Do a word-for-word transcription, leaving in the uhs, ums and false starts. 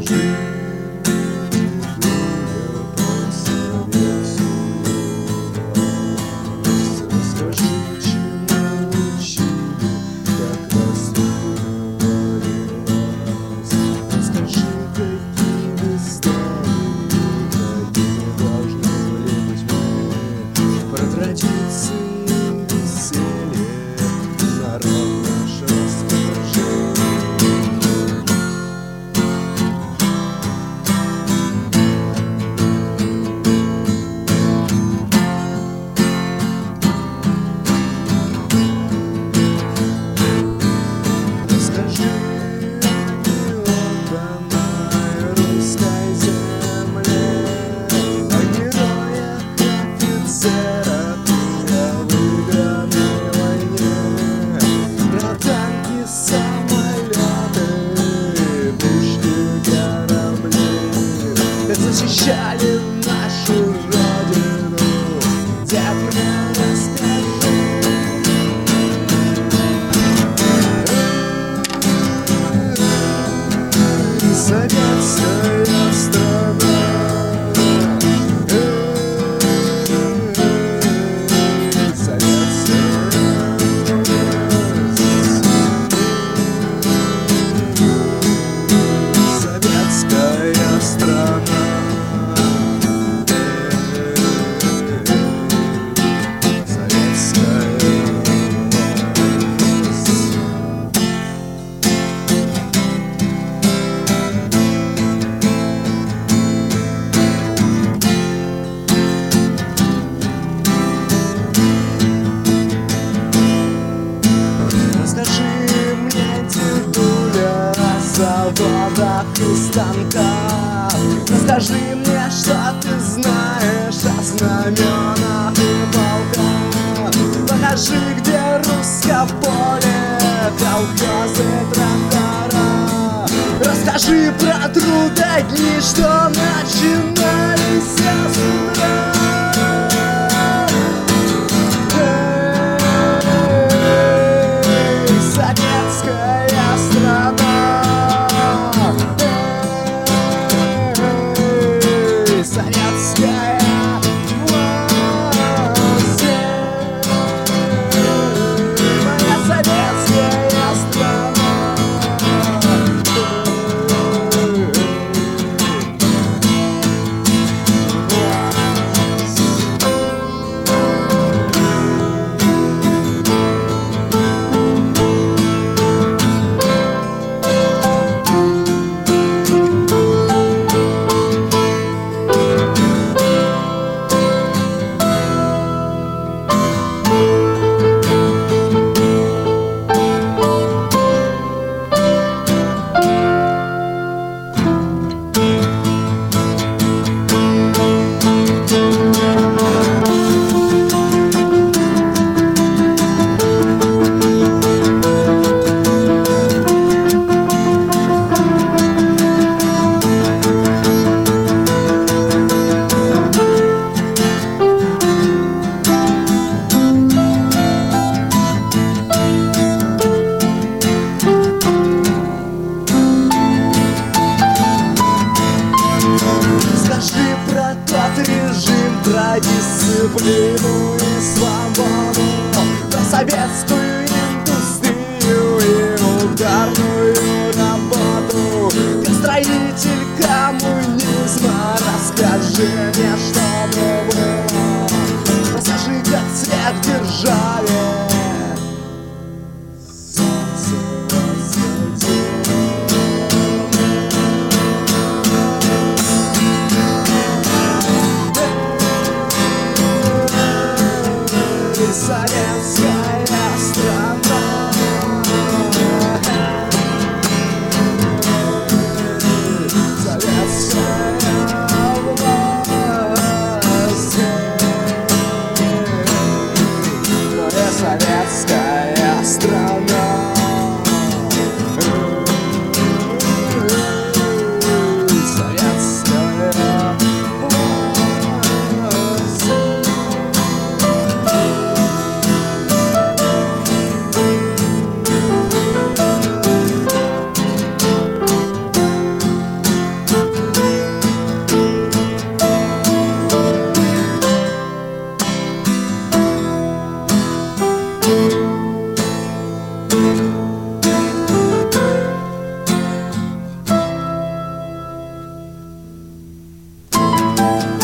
Защищали нашу родину, дед мне расскажи. Советская страна, советская советская страна. Расскажи мне, дедуля, о заводах и станках. Расскажи мне, что ты знаешь о знаменах и полках. Покажи, где русско-поле, колхозы, трактора. Расскажи про трудодни, что начинались с утра. Советская страна, эй, советская власть, моя советская страна. Режим, про дисциплину и свободу, про советскую индустрию и ударную работу. Ты строитель коммунизма, расскажи мне, что было. Расскажи, как цвет в державе. Солнце восходило. Советская страна, советская власть. свободу.